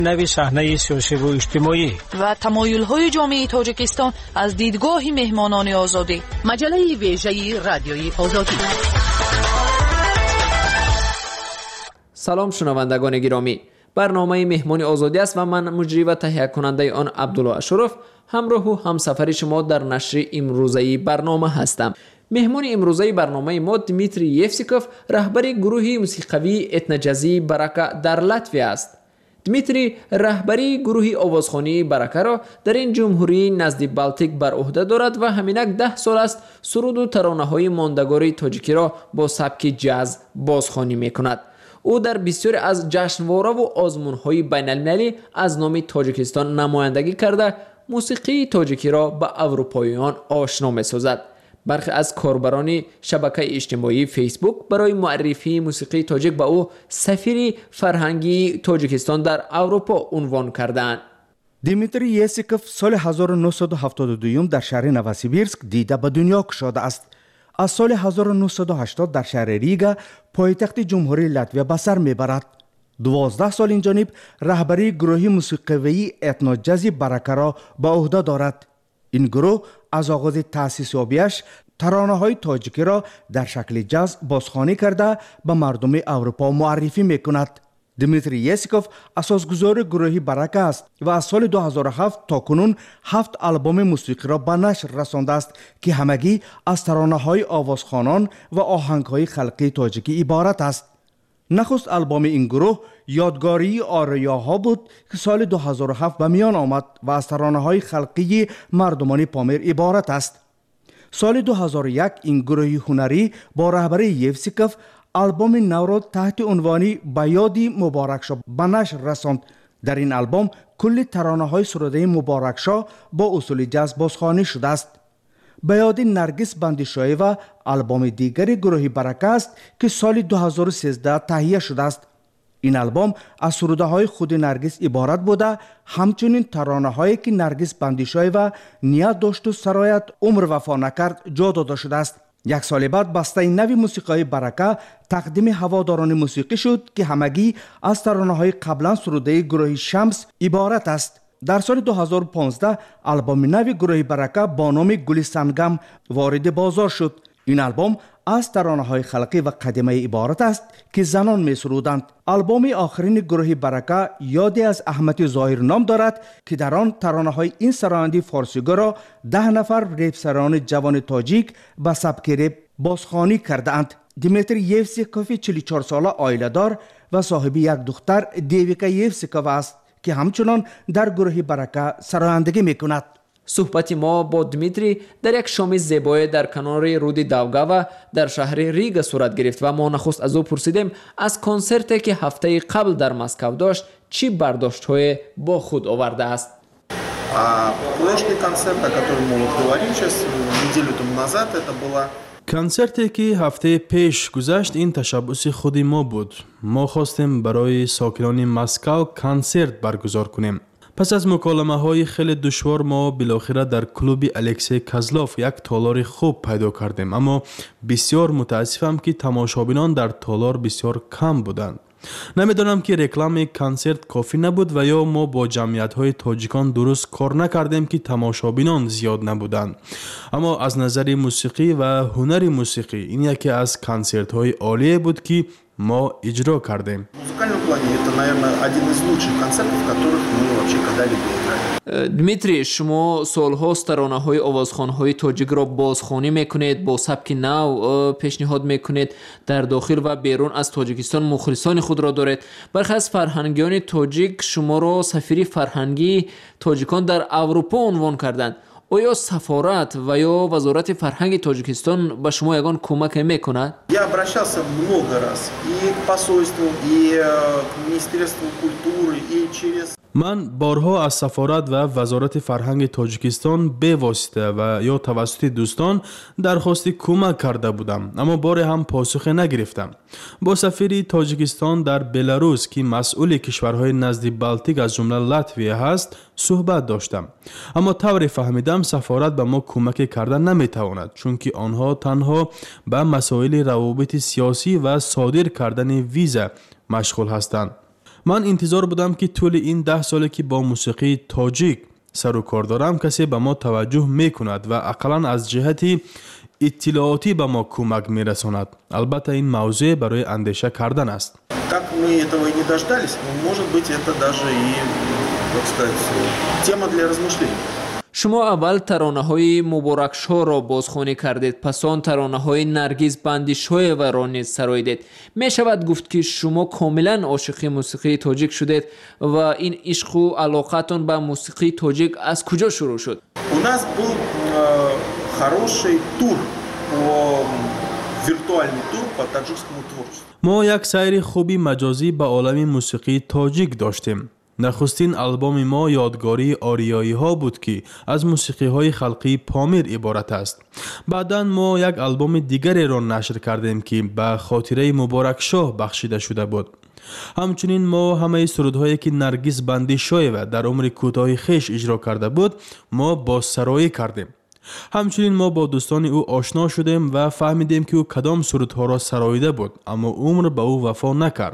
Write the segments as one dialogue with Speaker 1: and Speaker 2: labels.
Speaker 1: نوی صحنه سیاسی و اجتماعی
Speaker 2: و تمایل‌های جامعه تاجیکستان از دیدگاه مهمانان آزادی.
Speaker 3: مجله ویژه رادیوی آزادی.
Speaker 4: سلام شنوندگان گرامی، برنامه مهمان آزادی است و من مجری و تهیه کننده آن عبدالله اشرف همراه و همسفر شما در نشر امروزه برنامه هستم. مهمان امروزه برنامه ما دمیتری یفسیکوف، رهبر گروه موسیقی اتنوجازی برکه در لاتویا است. دمیتری رهبری گروه آوازخوانی برکه را در این جمهوری نزد بالتیک بر عهده دارد و همینک 10 سال است سرود و ترانه‌های ماندگار تاجیکی را با سبک جاز بازخوانی می‌کند. او در بسیاری از جشنواره و آزمون‌های بین‌المللی از نام تاجیکستان نمایندگی کرده موسیقی تاجیکی را به اروپاییان آشنا می‌سازد. برخی از کاربران شبکه اجتماعی فیسبوک برای معرفی موسیقی تاجیک به او سفیر فرهنگی تاجیکستان در اروپا عنوان کردند.
Speaker 5: دمیتری یفسیکوف سال 1972 در شهر نوسیبیرسک دیده به دنیا گشوده است. از سال 1980 در شهر ریگا پایتخت جمهوری لاتویا به سر میبرد. 12 سال این جانب رهبری گروه موسیقی اتنوجازی برکه را به عهده دارد. این گروه از آغاز تأسیس یابیش ترانه‌های تاجیکی را در شکل جاز بازخوانی کرده به مردم اروپا معرفی میکند. دمیتری یفسیکوف اساسگزار گروه برکه است و از سال 2007 تا کنون 7 آلبوم موسیقی را به نشر رسانده است که همگی از ترانه‌های آوازخوانان و آهنگ‌های خلقی تاجیکی عبارت است. نخست آلبوم این گروه یادگاری آریاها بود که سال 2007 به میان آمد و از ترانه‌های خلقی مردمان پامیر عبارت است. سال 2001 این گروه هنری با رهبری یفسیکوف آلبوم نو را تحت عنوان به یاد مبارک شاه به نشر رساند. در این آلبوم کل ترانه‌های سروده مبارک شاه با اصول جاز بازخوانی شده است. به یاد نرگس بندیشاهی و آلبوم دیگری گروه برکه است که سال 2013 تهیه شده است. این آلبوم از سروده‌های خود نرگس عبارت بوده، همچنین ترانه‌هایی که نرگس بندیشاهی و نیا داشت و سرایت عمر وفا نکرد جا داده شده است. 1 سال بعد بسته نوی موسیقی برکه تقدیم هواداران موسیقی شد که همگی از ترانه‌های قبلا سروده گروه شمس عبارت است. در سال 2015 آلبوم نوی گروه برکه با نام گل سنگم وارد بازار شد. این آلبوم از ترانه‌های خلقی و قدیمی عبارت است که زنان می‌سرودند. آلبوم آخرین گروه برکه یادی از احمد ظاهر نام دارد که در آن ترانه‌های این سرایندی فارسیگو را 10 نفر رپسران جوان تاجیک به سبک رپ بازخوانی کرده‌اند. دمیتری یفسیکوف 44 ساله عائله‌دار و صاحب یک دختر دیویکا یفسیکوف است که همچنان در گروه برکه سرایندگی می‌کند.
Speaker 4: صحبت ما با دمیتری در یک شام زیبای در کنار رود داوگاوا در شهر ریگا صورت گرفت و ما نخست از او پرسیدیم از کنسرتی که هفته قبل در مسکو داشت چی برداشت‌های با خود آورده است.
Speaker 6: کنسرتی که هفته پیش گذشت این تشبث خود ما بود. ما خواستیم برای ساکنان مسکو کنسرت برگزار کنیم. پس از مکالمه های خیلی دشوار ما بالاخره در کلوب الکسی کازلوف یک تالار خوب پیدا کردیم، اما بسیار متاسفم که تماشابینان در تالار بسیار کم بودند. نمیدانم که رکلام کنسرت کافی نبود و یا ما با جمعیت های تاجیکان درست کار نکردیم که تماشابینان زیاد نبودند. اما از نظر موسیقی و هنر موسیقی این یکی از کنسرت های عالی بود که ما اجرا کردیم.
Speaker 4: دمیتری، شما سالهاست ترانه‌های آوازخوان‌های تاجیک را بازخوانی میکنید، با سبک نو پیشنهاد میکنید، در داخل و بیرون از تاجیکستان مخلصان خود را دارید. برخی از فرهنگیان تاجیک شما را سفیر فرهنگی تاجیکان در اروپا عنوان کردند. آیا سفارت و یا وزارت فرهنگ تاجیکستان به شما یگان کمک میکند؟
Speaker 7: Я обращался много раз и к посольству, и к Министерству культуры, и через
Speaker 6: من بارها از سفارت و وزارت فرهنگ تاجیکستان به واسطه و یا توسط دوستان درخواست کمک کرده بودم، اما بار هم پاسخ نگرفتم. با سفیر تاجیکستان در بلاروس که مسئول کشورهای نزد بالتیک از جمله لاتویا هست صحبت داشتم، اما طوری فهمیدم سفارت به ما کمک کردن نمیتواند، چون که آنها تنها به مسائل روابط سیاسی و صادر کردن ویزا مشغول هستند. من انتظار بودم که طول این 10 ساله که با موسیقی تاجیک سر و کار دارم کسی به ما توجه میکند و اقلا از جهتی اطلاعاتی به ما کمک میرساند. البته این موضوع برای اندیشه کردن است.
Speaker 7: Так мы этого и не дождались, но может быть это даже и, так сказать, тема для размышлений.
Speaker 4: شما اول ترانه‌های مبارک شاه را بازخوانی کردید، پس آن ترانه‌های نرگس بندی شاه را نیز سراییدید. می شود گفت که شما کاملا عاشق موسیقی تاجیک شدید و این عشق و علاقتان به موسیقی تاجیک از کجا شروع شد؟
Speaker 7: У нас был хороший тур, виртуальный тур по таджикскому творчеству.
Speaker 6: ما یک سیر خوبی مجازی به عالم موسیقی تاجیک داشتیم. نخستین آلبوم ما یادگاری آریایی ها بود که از موسیقی های خلقی پامیر عبارت است. بعداً ما یک آلبوم دیگری را نشر کردیم که به خاطره مبارک شاه بخشیده شده بود. همچنین ما همه سرودهایی که نرگس بندی شاه و در عمر کوتاه خیش اجرا کرده بود ما بازسرایی کردیم. همچنین ما با دوستان او آشنا شدیم و فهمیدیم که او کدام سرودها را سراییده بود اما عمر به او وفا نکرد.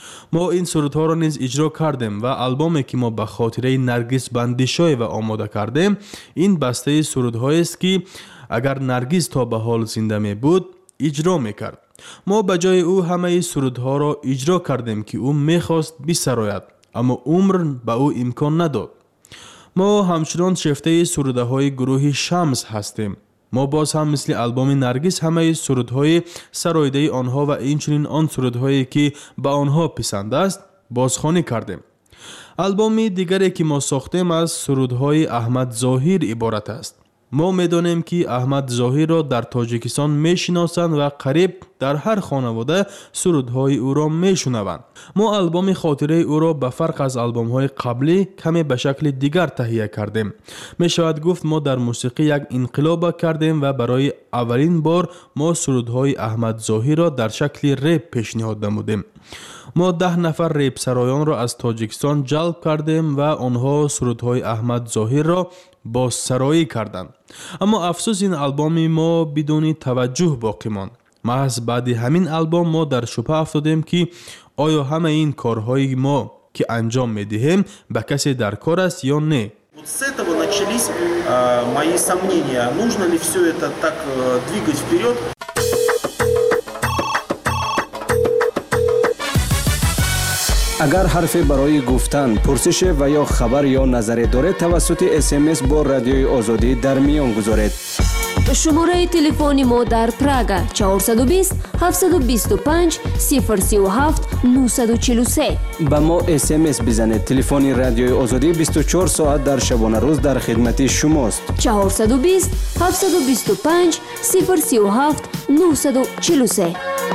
Speaker 6: ما این سرودها را نیز اجرا کردیم و آلبومی که ما به خاطره نرگس بندی شاه و آماده کردیم این بسته سرودهایی است که اگر نرگس تا به حال زنده می بود اجرا میکرد. ما به جای او همه سرودها را اجرا کردیم که او میخواست بسراید اما عمر به او امکان نداد. ما همچنان شیفته سروده های گروه شمس هستیم. ما باز هم مثل آلبوم نرگس همه سرودهای سراییده آنها و اینچنین آن سرودهایی که به آنها پسند است بازخوانی کردیم. آلبوم دیگری که ما ساختیم از سرودهای احمد ظاهر عبارت است. ما میدانیم که احمد ظاهر را در تاجیکستان میشناسند و قریب در هر خانواده سرودهای او را میشنوند. ما آلبوم خاطره او را به فرق از آلبوم‌های قبلی کمی به شکل دیگر تهیه کردیم. میشود گفت ما در موسیقی یک انقلاب کردیم و برای اولین بار ما سرودهای احمد ظاهر را در شکل رپ پیشنهاد نمودیم. ما 10 نفر ریپ سرایان را از تاجیکستان جلب کردیم و آنها سرودهای احمد ظاهر را بازسرایی کردند. اما افسوس این آلبوم ما بدون توجه باقی ماند. محض بعد همین آلبوم ما در شبهه افتادیم که آیا همه این کارهای ما که انجام میدهیم به کسی در کار است یا نه.
Speaker 7: Вот с этого начались мои сомнения, нужно ли все это так двигать вперед.
Speaker 1: اگر حرفی برای گفتن، پرسش و یا خبر یا نظری دارید توسط SMS با رادیوی آزادی در میان گذارید.
Speaker 8: شماره تلفن ما در پراگ 420 725 037 943.
Speaker 1: با ما SMS بزنید. تلفن رادیوی آزادی 24 ساعت در شبانه روز در خدمت شماست.
Speaker 8: 420 725 037 943.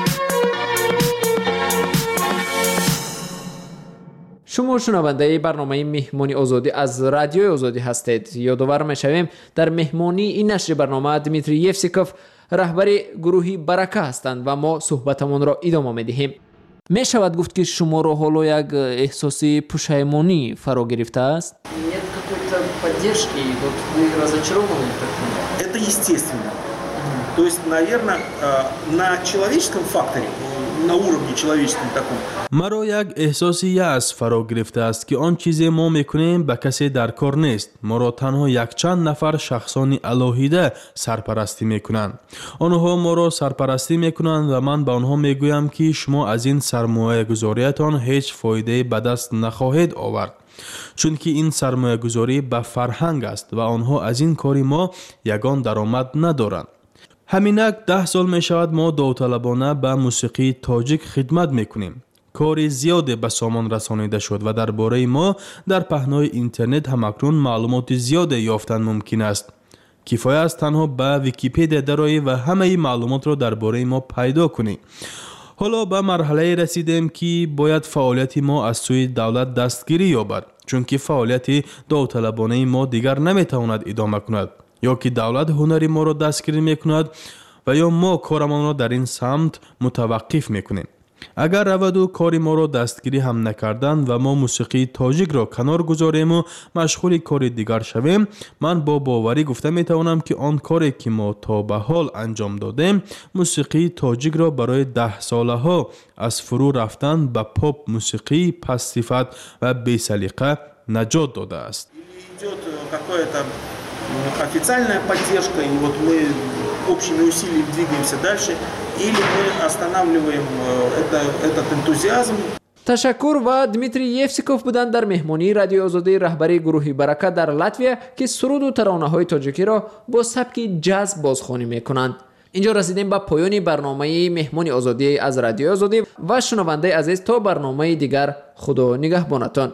Speaker 4: شما شنونده برنامه مهمانی آزادی از رادیوی آزادی هستید. یادآور می‌شویم در مهمانی این نشر برنامه دمیتری یفسیکوف رهبر گروهی برکه هستند و ما صحبتمان را ادامه می‌دهیم. می‌شود گفت که شما را حالا یک احساس پشیمانی فرا گرفته است؟
Speaker 9: Нет какой-то поддержки, вот вы разочарованы в таком?
Speaker 7: Это естественно. То есть, наверное, на человеческом факторе, на уровне человеческом таком.
Speaker 6: مرا یک احساسی یأس فرا گرفته است که آن چیزی ما میکنیم به کسی در کار نیست. ما را تنها یک چند نفر شخصان الهیده سرپرستی میکنند. آنها ما را سرپرستی میکنند و من به آنها میگویم که شما از این سرمایه گذاریتان هیچ فایده به دست نخواهید آورد. چون که این سرمایه گذاری به فرهنگ است و آنها از این کاری ما یگان درآمد ندارند. همینک 10 سال می شود ما داوطلبانه به موسیقی تاجیک خدمت میکنیم. کار زیاد به سامان رسانیده شد و درباره ما در پهنای اینترنت هم اکنون معلومات زیاد یافتن ممکن است. کفایت است تنها به ویکی‌پدیا درآیی و همه معلومات را درباره ما پیدا کنی. حالا به مرحله رسیدیم که باید فعالیت ما از سوی دولت دستگیری یابد، چون که فعالیت داوطلبانه ما دیگر نمیتواند ادامه کند. یا که دولت هنری ما را دستگیری میکند و یا ما کارمان را در این سمت متوقف میکنیم. اگر رود و کاری ما را دستگیری هم نکردند و ما موسیقی تاجیک را کنار گذاریم و مشغول کار دیگر شویم، من با باوری گفته می توانم که آن کاری که ما تا به حال انجام دادیم موسیقی تاجیک را برای 10 ساله ها از فرو رفتن به پاپ موسیقی پس صفت و بی سلیقه نجات داده است.
Speaker 7: Официальная поддержка, и вот мы общими усилиями двигаемся дальше, или мы останавливаем этот энтузиазм.
Speaker 4: تشکر و دمیتری یفسیکوف بودند در مهمانی رادیو آزادی رهبری گروه برکت در لاتویا که سرود و ترانه های تاجیکی را با سبک جاز بازخوانی میکنند. اینجا رسیدیم به پایان برنامه مهمانی آزادی از رادیو آزادی و شنونده عزیز تا برنامه دیگر خدا نگهبانتان.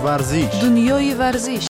Speaker 10: ورزش.
Speaker 2: دنیای ورزش.